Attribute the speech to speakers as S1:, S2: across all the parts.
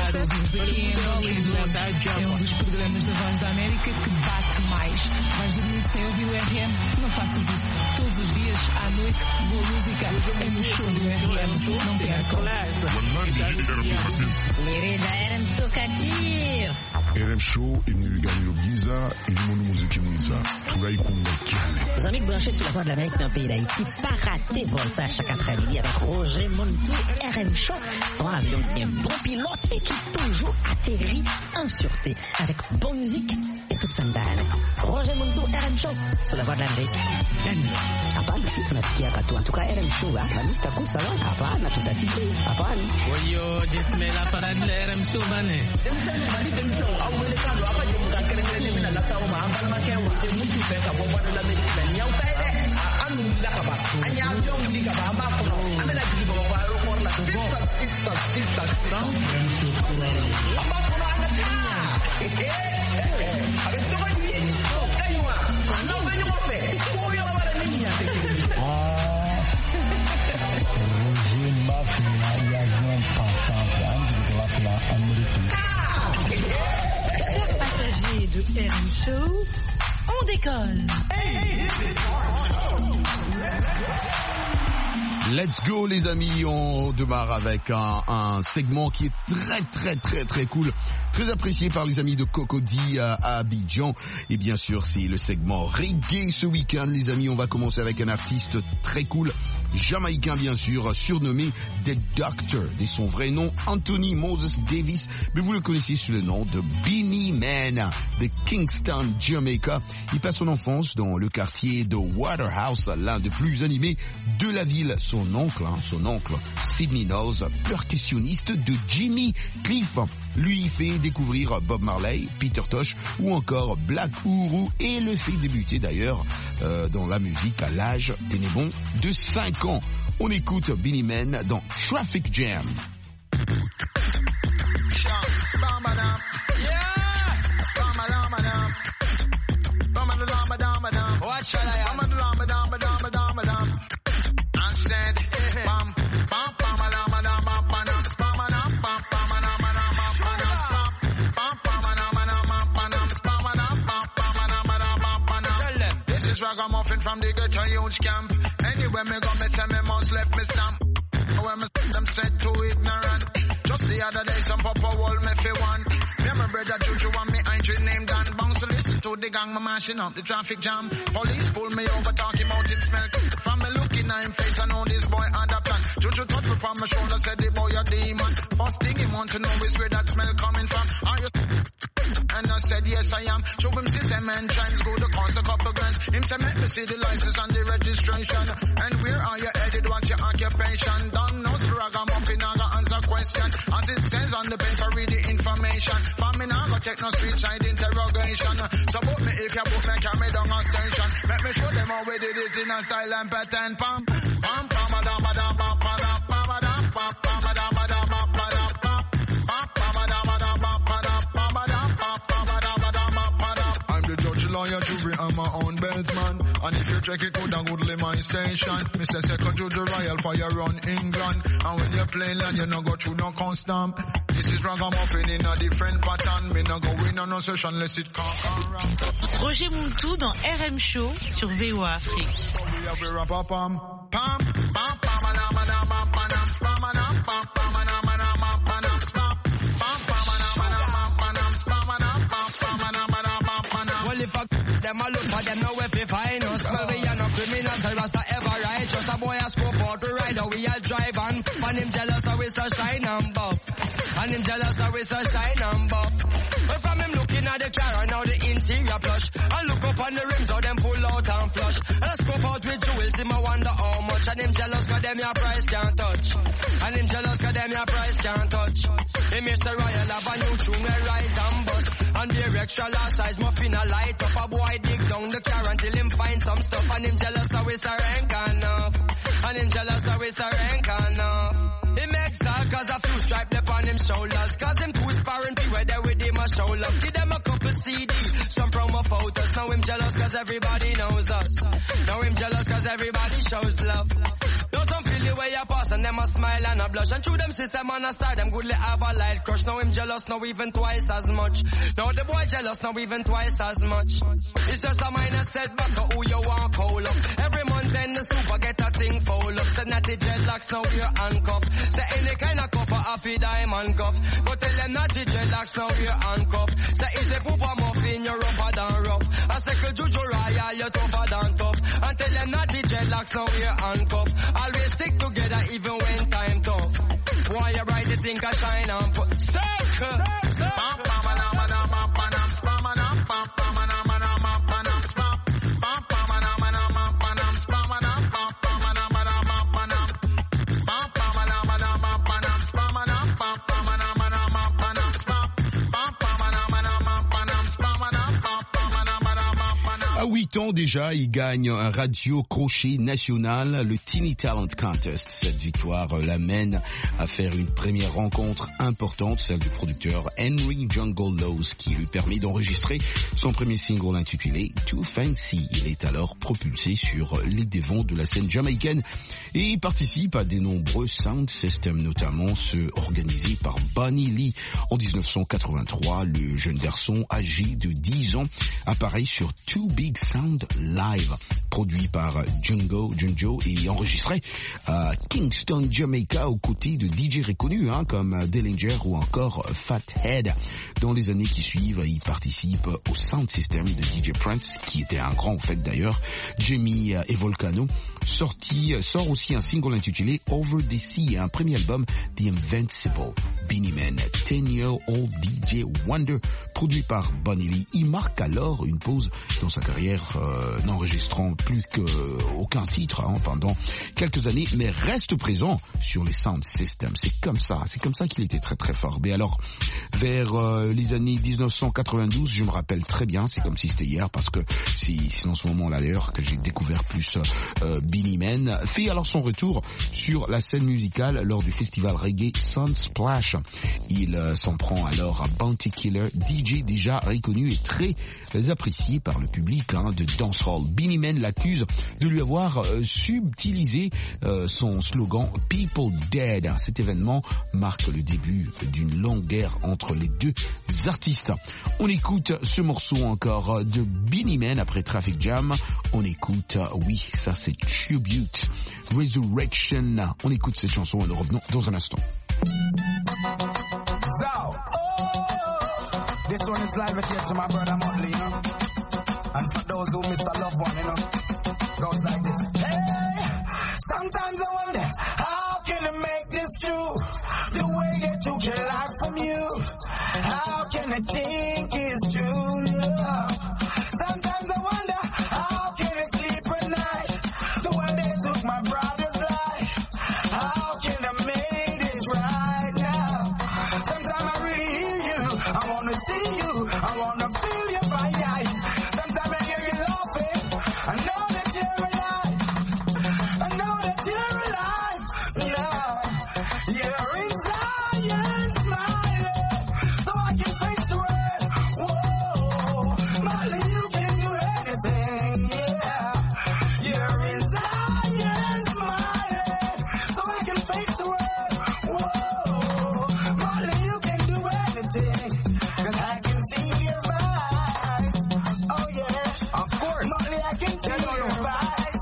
S1: ouvimos aqui em Hollywood. É um dos programas da Voz da América que bate mais. Vais dormir sem ouvir o RM? Não faças isso. Todos os dias, à noite, boa música é no show do RM. Não percam.
S2: Querida, RM Show kadir.
S3: RM Show imniliganiro bwiza irimo n'umuziki mwiza turayikunda cyane.
S2: Les amis branchés sur la Voix de l'Amérique dans le pays d'Haïti, pas rater ça chaque après-midi avec Roger Montou, RM Show. Son avion qui est un bon pilote et qui toujours atterrit en sûreté avec bonne musique et toute sa dalle. Roger Montou, RM Show sur la Voix de l'Amérique. Hapana, si tunasikia katu. En tout cas, RM Show, Alhamisi taku salon. Hapana, tutasikia. Hapana.
S4: Oyo, jisme la parade de RM Show, bane.
S1: Chers passagers de RM Show, on décolle.
S5: Let's go les amis, on démarre avec un segment qui est très cool, très apprécié par les amis de Cocody à Abidjan. Et bien sûr c'est le segment reggae ce week-end les amis. On va commencer avec un artiste très cool, jamaïcain bien sûr, surnommé The Doctor, et son vrai nom Anthony Moses Davis, mais vous le connaissez sous le nom de Beenie Man de Kingston, Jamaica. Il passe son enfance dans le quartier de Waterhouse, l'un des plus animés de la ville. Son oncle, Sidney Knowles, percussionniste de Jimmy Cliff, lui fait découvrir Bob Marley, Peter Tosh ou encore Black Uhuru et le fait débuter d'ailleurs dans la musique à l'âge ténébon de 5 ans. On écoute Beenie Man dans Traffic Jam.
S6: Ragamuffin from the ghetto huge camp. Anywhere me go, me say me must left me stamp. When me them said too ignorant. Just the other day, some papa wall me fi one. Me my brother Juju and me Andrew named Dan. Bounce to listen to the gang, me mashing up the traffic jam. Police pull me over, talking about it smell. From me looking at him face, I know this boy had a plan. Juju touch me from my shoulder, said the boy a demon. First thing he want to know is where that smell coming from. Are you? And I said yes I am. Show him system and trends, go to cost a couple grants. Him say make me see the license and the registration. And where are you headed? What's your occupation? Don't know ragamuffin, I got answer question. As it says on the paper, read the information. For me now, go check no street side interrogation. So book me if you book me, carry down a station. Let me show them how we did it in a style and pattern. Pam, pam, pam, pam, pam, pam, pam, pam, pam, pam, lawyer jury, I'm my own bedman. And if you check it good and goodly my station, Mr. Second to the Royal Fire run England. And when you play land, you no go through no custom. This is ragamuffin in a different pattern. Me no go in on no session unless it can't come wrong.
S1: Roger Montou dans RM Show sur VOA Afrique.
S6: Them a look for them now if we find us. Well, we are no criminals, the rasta ever righteous. A boy a scope out to ride, we all drive on. And him jealous, so we so shine and buff. And him jealous, so we so shine and buff. But from him looking at the car, now the interior plush. And look up on the rims, how them pull out and flush. And I scope out with jewels, him I wonder how much. And him jealous, cause them your price can't touch. And him jealous, cause them your price can't touch. Him Mr. Royal have a new tune, we rise and bust. And the extra large size muffin a light up. A boy dig down the car until him find some stuff. And him jealous how it's a rank enough. And him jealous how it's a rank enough. He makes that cause a few stripes left on him shoulders. Cause him too sparring people where they with him a show love. Give them a couple CD, some promo photos. Now him jealous cause everybody knows us. Now him jealous cause everybody shows love. Now some feel it
S7: way you pass and them a smile and a blush. And through them system and a star, them goodly have a light crush. Now him jealous, now even twice as much. Now the boy jealous, now even twice as much. It's just a minor setback of who you want call up. Every month then the super get a thing fold up. Say natty dreadlocks, now we're handcuffed. Say any kind of cup a happy diamond cuff. But tell them natty dreadlocks, now we're handcuffed. Say is a poop a muffin, you're rougher than rough. I say Juju Royal, you're tougher than tough. And tell them natty dreadlocks, now we're handcuffed. Always stick together even when time tough. Why you bright, you think I shine and put circle.
S5: À 8 ans déjà, il gagne un radio crochet national, le Teeny Talent Contest. Cette victoire l'amène à faire une première rencontre importante, celle du producteur Henry Jungle Laws, qui lui permet d'enregistrer son premier single intitulé Too Fancy. Il est alors propulsé sur les devants de la scène jamaïcaine et il participe à de nombreux sound systems, notamment ceux organisés par Bunny Lee. En 1983, le jeune garçon âgé de 10 ans apparaît sur Too Big Sound Live, produit par Junjo et enregistré à Kingston, Jamaica, aux côtés de DJ reconnus comme Dillinger ou encore Fathead. Dans les années qui suivent, il participe au sound system de DJ Prince, qui était un grand fait d'ailleurs. Jamie et Volcano sort aussi un single intitulé Over the Sea, un premier album The Invincible. Beenie Man, 10-year-old DJ Wonder, produit par Bunny Lee. Il marque alors une pause dans sa carrière, n'enregistrant plus qu'aucun titre pendant quelques années, mais reste présent sur les sound systems. C'est comme ça qu'il était très très fort. Mais alors, vers les années 1992, je me rappelle très bien, c'est comme si c'était hier, parce que c'est dans ce moment-là d'ailleurs que j'ai découvert plus Beenie Man, fait alors son retour sur la scène musicale lors du festival reggae Sunsplash. Il s'en prend alors à Bounty Killer, DJ déjà reconnu et très apprécié par le public de dancehall. Beenie Man l'accuse de lui avoir subtilisé son slogan People Dead. Cet événement marque le début d'une longue guerre entre les deux artistes. On écoute ce morceau encore de Beenie Man après Traffic Jam. On écoute, oui, ça c'est Tribute Resurrection. On écoute cette chanson et nous revenons dans un instant.
S8: This one is live here to my brother Motley, you know. And for those who miss a loved one, you know, goes like this. Hey, sometimes I wonder, how can I make this true? The way they took your life from you. How can I think it's true? Yeah. Sometimes I wonder, how can I sleep at night? The way they took my brother's life. How can I make this right now? Sometimes I really hear you. I wanna see you. I wanna feel your fire. Sometimes I hear you laughing. I know that you're alive. I know that you're alive. Yeah, you're in Zion smiling, so I can face the world. Whoa, Molly, you can do anything. Yeah, you're in Zion smiling, so I can face the world. Whoa, Molly, you can do anything. 'Cause I can see your eyes. Oh yeah, of course. Molly, I can see your eyes.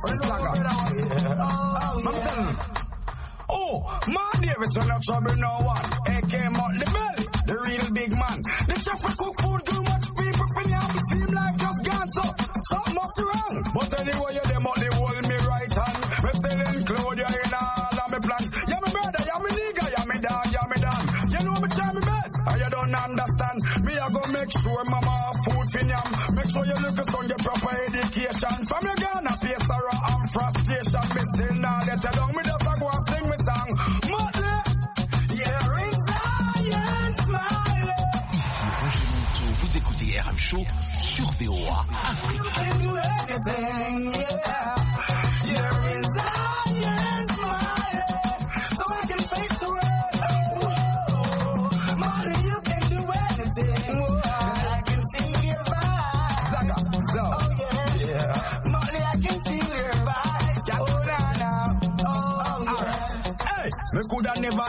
S8: Oh, my dearest, when I trouble no one. AK Motley Belly, the real big man. The chef will cook food, too much people for yam. Seem life just gone so, something must be wrong. But anyway, you them Motley hold me right hand. Me still include you in all of me plans. Yeah, me brother, yeah, me nigga, yeah, me dog, yeah, me dog. You know me try me best, and you don't understand. Me I go make sure mama have food for yam. Make sure you look at son get proper education. From your Ghana, face sorrow and frustration. Me still not let you down. Me just a go and sing me song. Motley, you're in Zion smiling.
S5: Ici Roger Monteau, vous écoutez RM Show sur VOA Afrique.
S8: You can do anything, yeah. You're in Zion smiling, so I can face the world. Whoa, Molly, you can do anything. Whoa, 'cause I can see your vibes. Oh yeah, Molly, I can feel your vibes. Oh nah nah, oh yeah.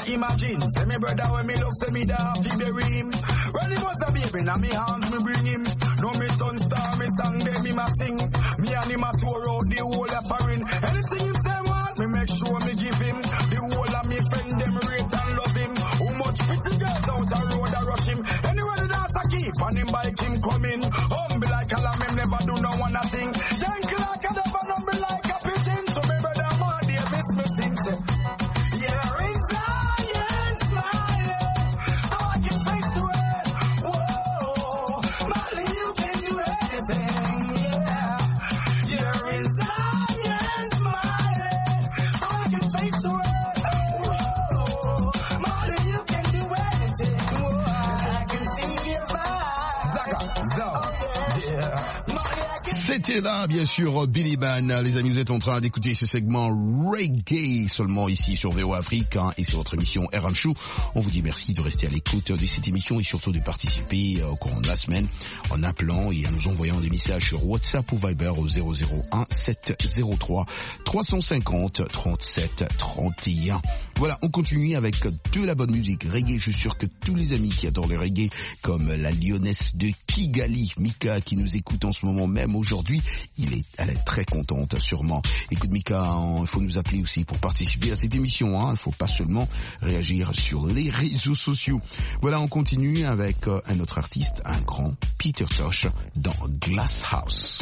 S8: imagine. Say me brother when me love, say me da fi bury him. When he was a baby, now me hands me bring him. No me turn star, me song them him a sing. Me and him a tour out the whole of foreign. Anything him say want, me make sure me give him. The whole of me friend them rate and love him. How much pretty girls out a road a rush him. Anywhere the dance a keep, and him bike him coming. Humble like a lamb, him never do no one a thing. Gentle like a dove and humble like a pigeon. So me brother man, Davis me sing say. Yeah, in Zion smiling, so I can face the world. Whoa, Molly, you can do anything. Yeah, you're in Zion smiling, so I can face the world. Whoa, Molly, you can do anything. Whoa, I can see your vibe. Zaga, yeah.
S5: C'était là, bien sûr, Billy Ban. Les amis, vous êtes en train d'écouter ce segment reggae seulement ici sur VO Afrique, hein, et c'est votre émission RM Show. On vous dit merci de rester à l'écoute de cette émission et surtout de participer au courant de la semaine en appelant et en nous envoyant des messages sur WhatsApp ou Viber au 001 703 350 37 31. Voilà, on continue avec de la bonne musique reggae. Je suis sûr que tous les amis qui adorent le reggae, comme la Lyonnaise de Kigali, Mika, qui nous écoute en ce moment même aujourd'hui, elle est très contente sûrement. Écoute Mika, il faut nous appeler aussi pour participer à cette émission, hein. Il faut pas seulement réagir sur les réseaux sociaux. Voilà, on continue avec un autre artiste, un grand Peter Tosh dans Glass House.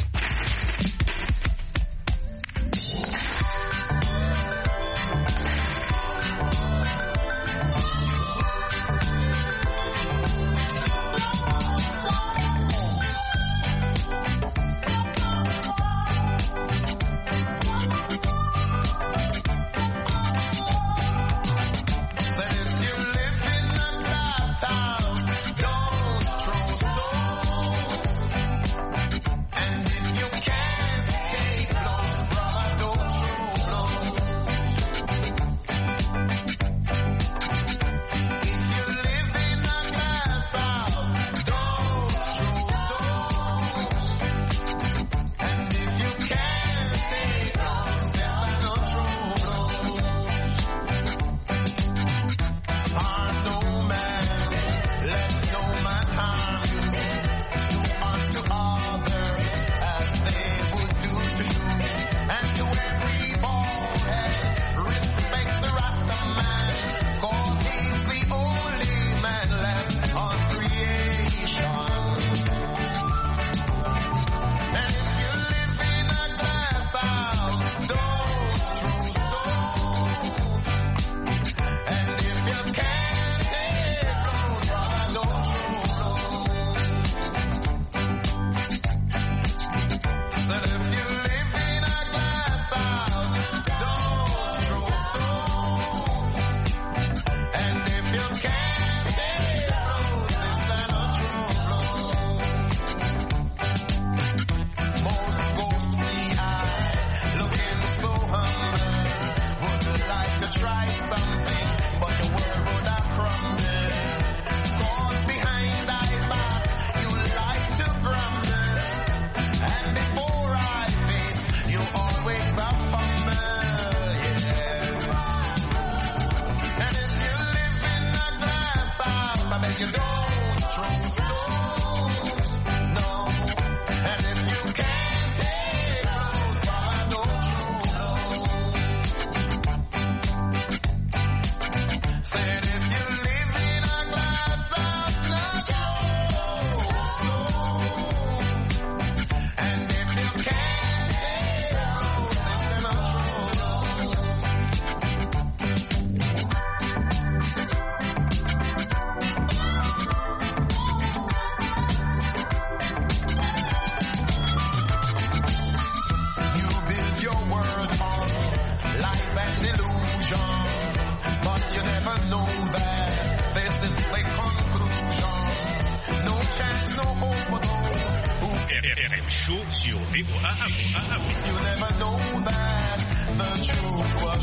S9: RM Show sur VOA Afrique.
S6: You never know that the truth was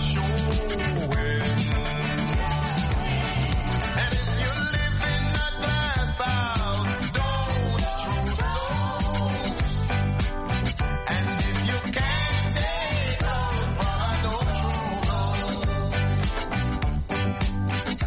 S6: showing. And if you live in a glass house, don't throw stones. And if you can't take those, brother, don't throw those.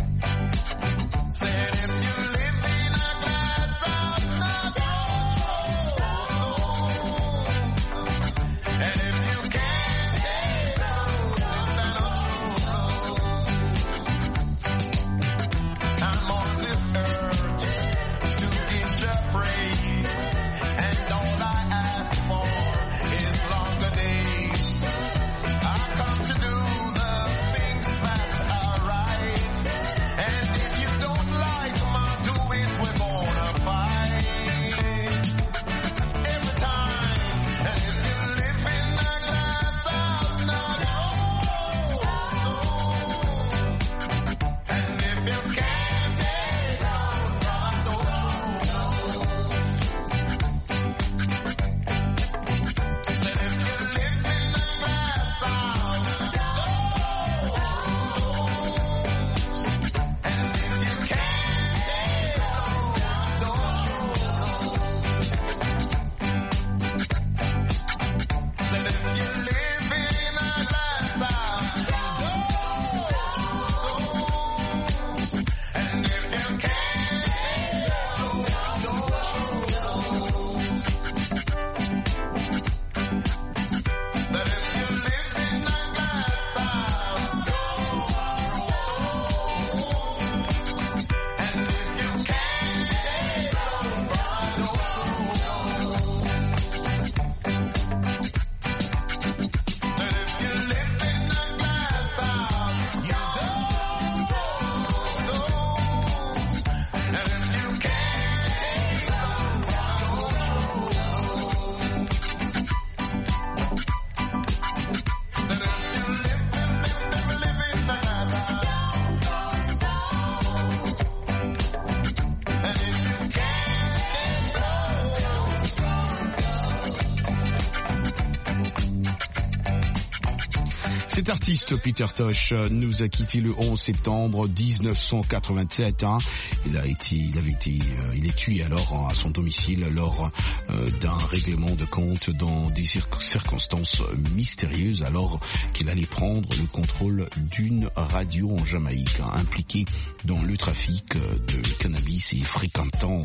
S5: Cet artiste, Peter Tosh, nous a quitté le 11 septembre 1987. Il est tué alors à son domicile lors d'un règlement de compte dans des circonstances mystérieuses, alors qu'il allait prendre le contrôle d'une radio en Jamaïque, impliquée dans le trafic de cannabis et fréquentant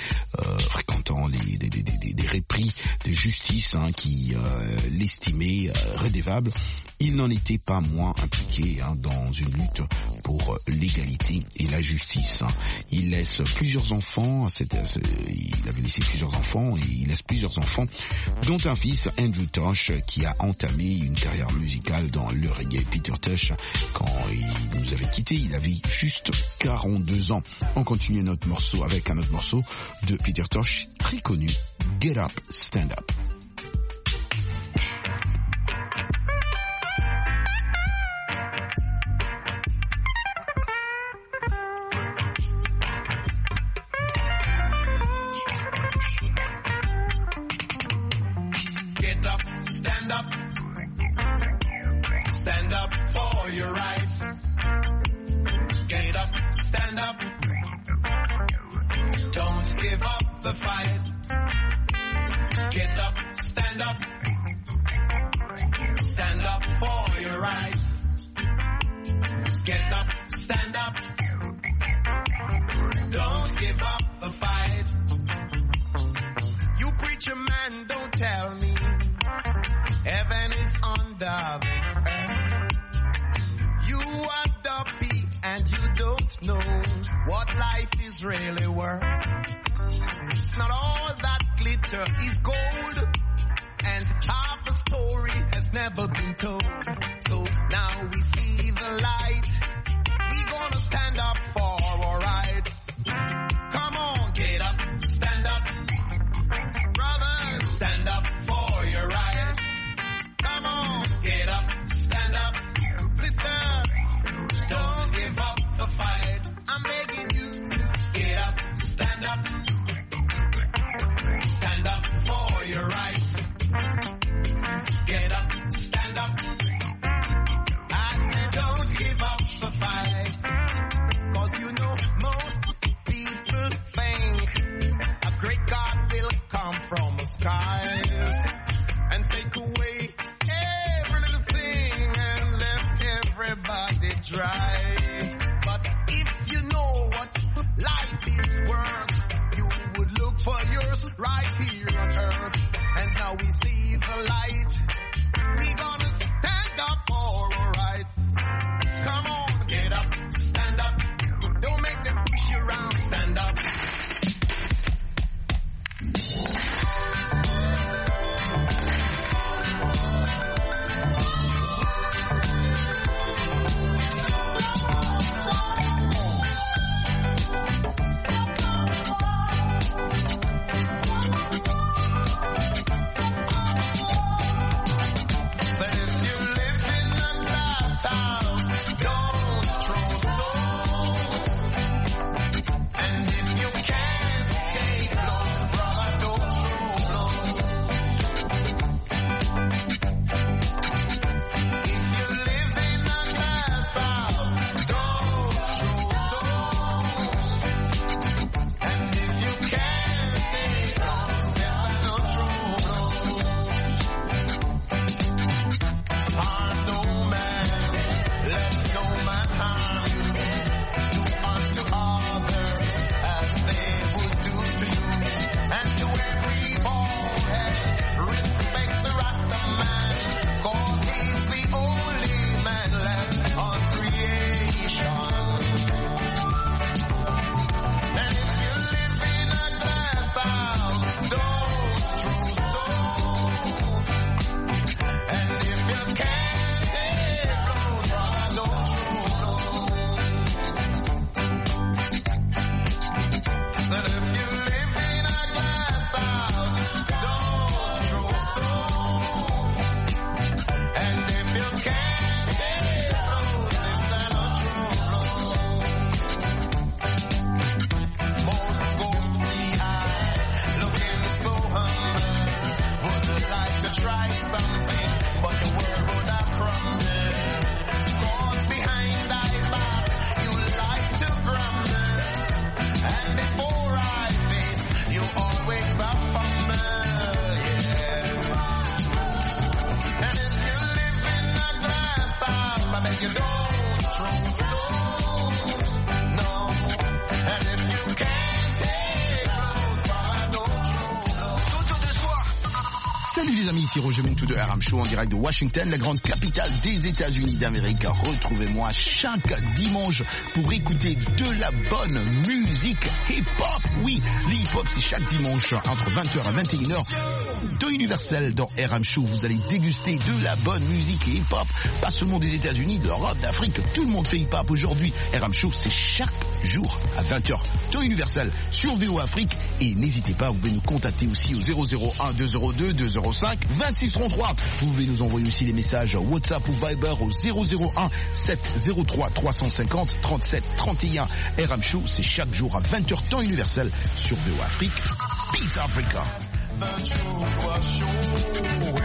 S5: des repris de justice qui l'estimaient redevable. Il n'en était pas moins impliqué dans une lutte pour l'égalité et la justice. Il laisse plusieurs enfants, il avait laissé plusieurs enfants et il laisse plusieurs enfants, dont un fils, Andrew Tosh, qui a entamé une carrière musicale dans le reggae. Peter Tosh, quand il nous avait quittés, il avait juste 42 ans. On continue notre morceau avec un autre morceau de Peter Tosh, très connu, Get Up, Stand Up.
S10: Stand up. Stand up for your rights. Get up, stand up. Don't give up the fight. Get up, stand up. Stand up for your rights. Get up, stand up. Don't give up the fight. You preacher man, don't tell me heaven is under the earth. You are dopey and you don't know what life is really worth. It's not all that glitter is gold, and half the story has never been told. So now we see the light. We gonna stand up for our rights. Come on, get up, stand up. Brothers, stand up for your rights. Come on, get up, stand up. Sisters, don't give up the fight. I'm begging you to get up, stand up. Stand up for your rights. Get up, stand up. I said don't give up the fight. 'Cause you know most people think a great God will come from the skies and take away every little thing and left everybody dry. But if you know what life is worth, you would look for yours right here on earth. And now we see the light. We gonna stand up for our rights. Come on, get up, stand up. Don't make them push you around, stand up.
S5: Salut les amis, ici Roger Montou de RM Show en direct de Washington, la grande capitale des États-Unis d'Amérique. Retrouvez-moi chaque dimanche pour écouter de la bonne musique hip-hop. Oui, le hip-hop c'est chaque dimanche entre 20h et 21h. Temps universel dans RM Show, vous allez déguster de la bonne musique hip-hop. Pas seulement des États-Unis, de l'Europe, d'Afrique, tout le monde fait hip-hop aujourd'hui. RM Show c'est chaque jour à 20h. Temps universel sur VO Afrique. Et n'hésitez pas, vous pouvez nous contacter aussi au 001 202 205 2633. Vous pouvez nous envoyer aussi des messages WhatsApp ou Viber au 001 703 350 37 31. RM Show, c'est chaque jour à 20h temps universel sur VO Afrique. Peace Africa.
S10: The truth was showing.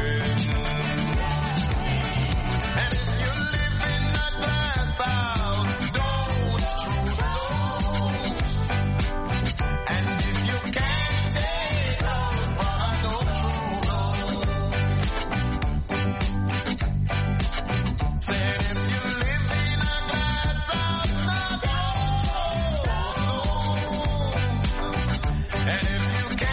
S10: And if you live in a glass house, don't choose those. And if you can't take those, brother, don't choose those. Said if you live in a glass house, don't choose those. And if you can't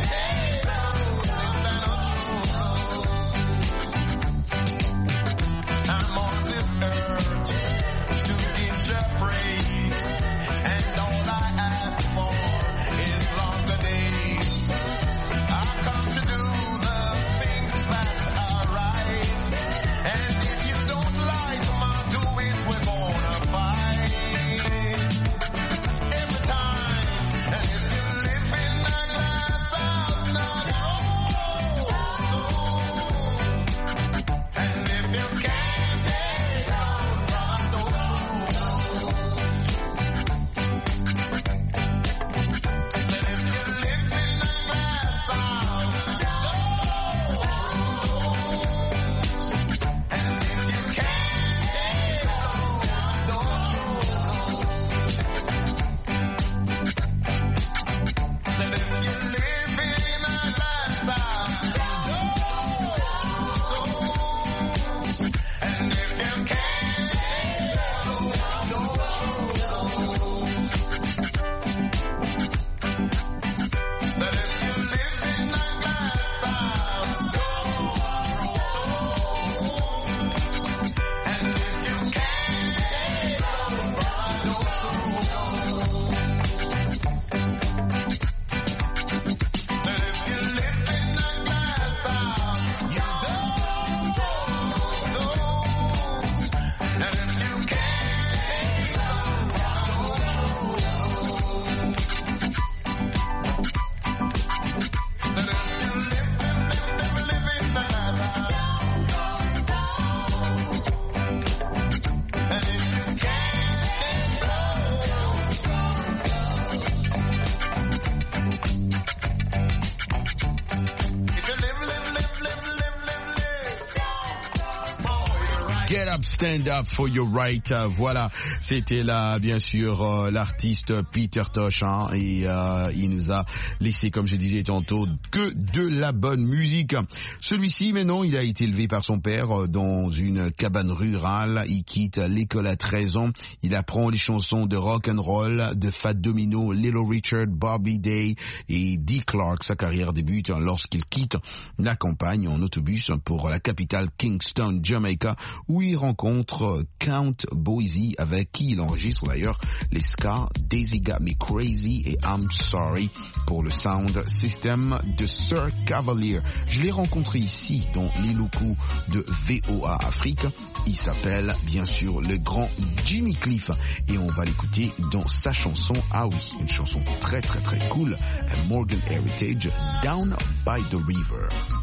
S5: Get up, stand up for your right. Voilà, c'était là, bien sûr, l'artiste Peter Tosh, hein, et il nous a laissé, comme je disais tantôt, que de la bonne musique. Celui-ci, maintenant, il a été élevé par son père dans une cabane rurale. Il quitte l'école à 13 ans. Il apprend les chansons de rock and roll de Fat Domino, Little Richard, Bobby Day et Dee Clark. Sa carrière débute lorsqu'il quitte la campagne en autobus pour la capitale Kingston, Jamaica, où il rencontre Count Boise, avec qui il enregistre d'ailleurs les ska Daisy Got Me Crazy et I'm Sorry pour le sound system de Sir Cavalier. Je l'ai rencontré ici dans les locaux de VOA Afrique. Il s'appelle bien sûr le grand Jimmy Cliff et on va l'écouter dans sa chanson, ah oui, une chanson très très très cool, Morgan Heritage, Down by the River.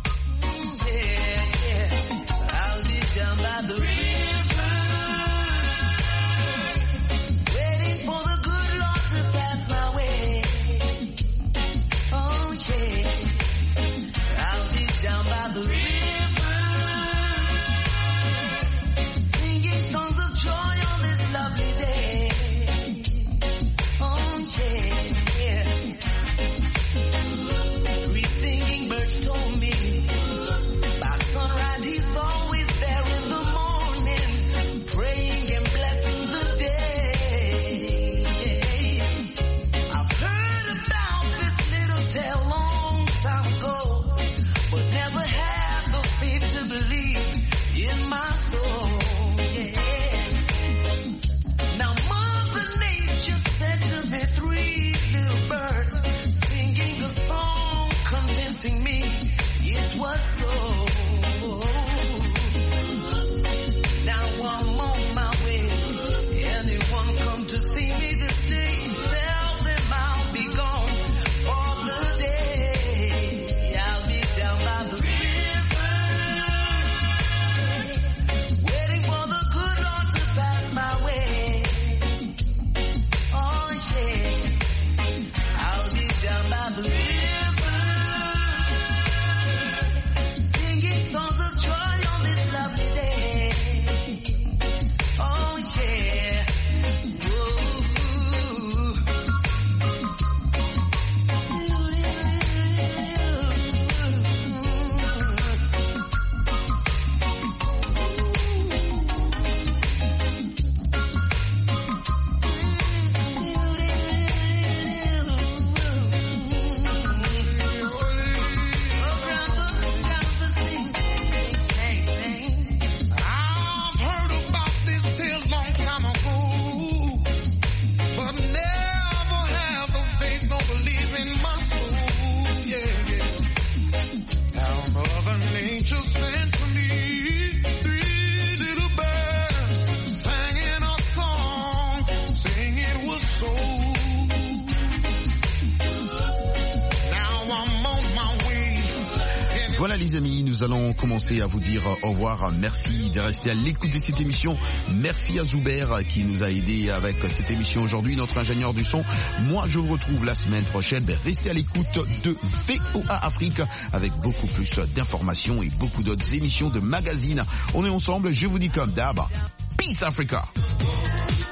S11: Down by the river, waiting for the good Lord to pass my way. Oh yeah, I'll be down by the river, singing songs of joy on this lovely day. Oh yeah, three singing birds told me by sunrise he's always there in the morning. the river, singing songs of joy on this lovely day. Oh yeah.
S5: Voilà les amis, nous allons commencer à vous dire au revoir. Merci de rester à l'écoute de cette émission. Merci à Zuber qui nous a aidé avec cette émission aujourd'hui, notre ingénieur du son. Moi je vous retrouve la semaine prochaine. Restez à l'écoute de VOA Afrique avec beaucoup plus d'informations et beaucoup d'autres émissions de magazines. On est ensemble, je vous dis comme d'hab, Peace Africa.